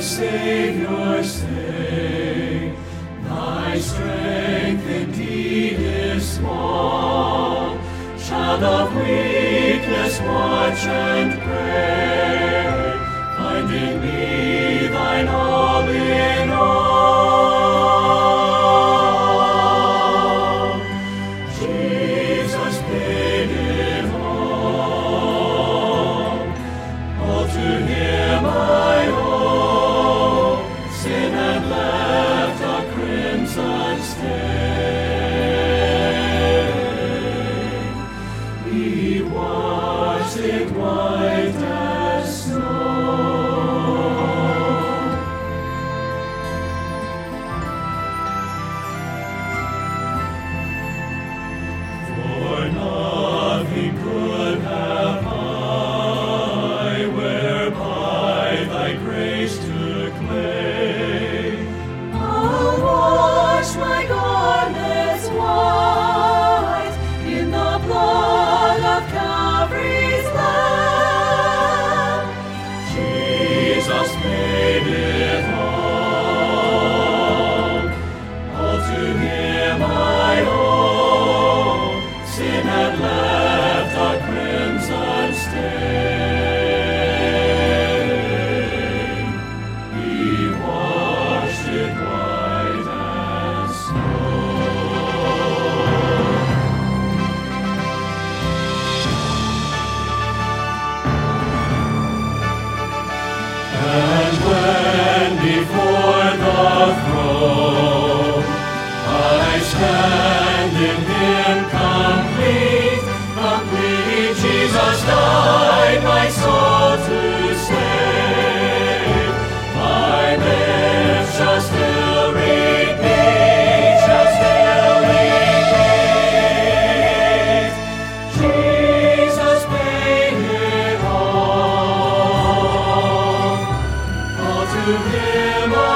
Savior, say, thy strength indeed is small. Child of weakness, watch and pray. Find in me thine all in all. Jesus paid it all to him I owe. Sin had left a crimson stain. He washed it white as snow. For nothing could have I, whereby thy grace took clay. I'll wash my garments white in the blood of Calvary's Lamb. Jesus paid it all to him I owe. Sin had left a crimson stain. He washed it white as And when before the throne I stand in him complete, complete, Jesus died my soul to save. My lips shall still repeat, Jesus paid it all to him